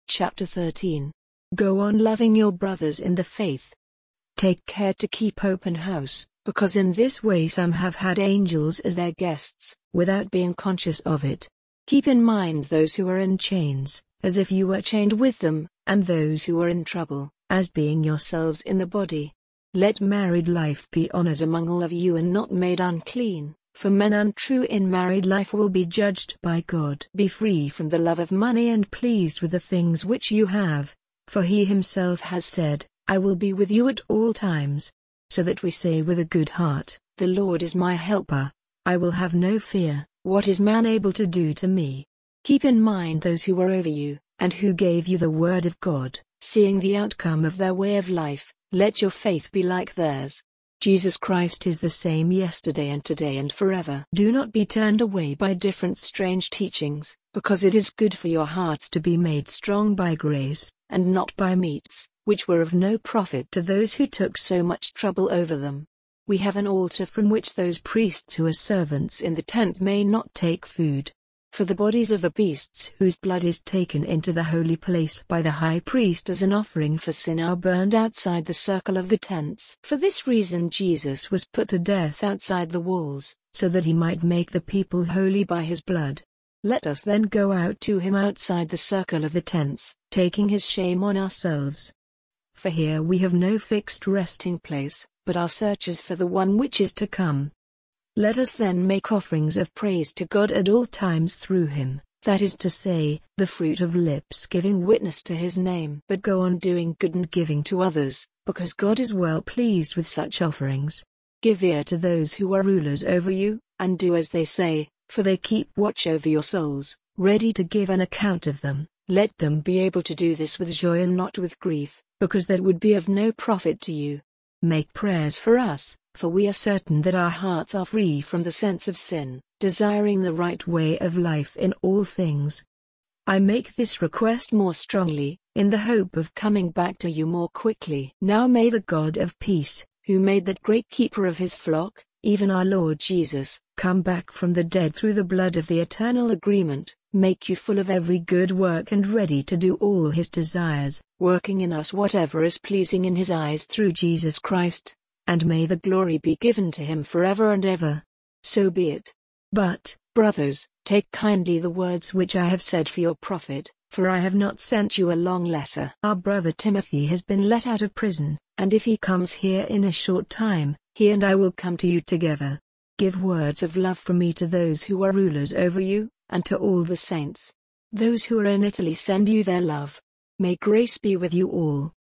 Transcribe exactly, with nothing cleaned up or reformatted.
Chapter thirteen. Go on loving your brothers in the faith. Take care to keep open house, because in this way some have had angels as their guests, without being conscious of it. Keep in mind those who are in chains, as if you were chained with them, and those who are in trouble, as being yourselves in the body. Let married life be honored among all of you and not made unclean, for men untrue in married life will be judged by God. Be free from the love of money and pleased with the things which you have, for he himself has said, I will be with you at all times. So that we say with a good heart, the Lord is my helper, I will have no fear. What is man able to do to me? Keep in mind those who were over you, and who gave you the word of God, seeing the outcome of their way of life, let your faith be like theirs. Jesus Christ is the same yesterday and today and forever. Do not be turned away by different strange teachings, because it is good for your hearts to be made strong by grace, and not by meats, which were of no profit to those who took so much trouble over them. We have an altar from which those priests who are servants in the tent may not take food. For the bodies of the beasts whose blood is taken into the holy place by the high priest as an offering for sin are burned outside the circle of the tents. For this reason Jesus was put to death outside the walls, so that he might make the people holy by his blood. Let us then go out to him outside the circle of the tents, taking his shame on ourselves. For here we have no fixed resting place, but our search is for the one which is to come. Let us then make offerings of praise to God at all times through him, that is to say, the fruit of lips giving witness to his name. But go on doing good and giving to others, because God is well pleased with such offerings. Give ear to those who are rulers over you, and do as they say, for they keep watch over your souls, ready to give an account of them. Let them be able to do this with joy and not with grief, because that would be of no profit to you. Make prayers for us, for we are certain that our hearts are free from the sense of sin, desiring the right way of life in all things. I make this request more strongly, in the hope of coming back to you more quickly. Now may the God of peace, who made that great keeper of his flock, even our Lord Jesus, come back from the dead through the blood of the eternal agreement, make you full of every good work and ready to do all his desires, working in us whatever is pleasing in his eyes through Jesus Christ. And may the glory be given to him forever and ever. So be it. But, brothers, take kindly the words which I have said for your profit, for I have not sent you a long letter. Our brother Timothy has been let out of prison, and if he comes here in a short time, he and I will come to you together. Give words of love from me to those who are rulers over you, and to all the saints. Those who are in Italy send you their love. May grace be with you all.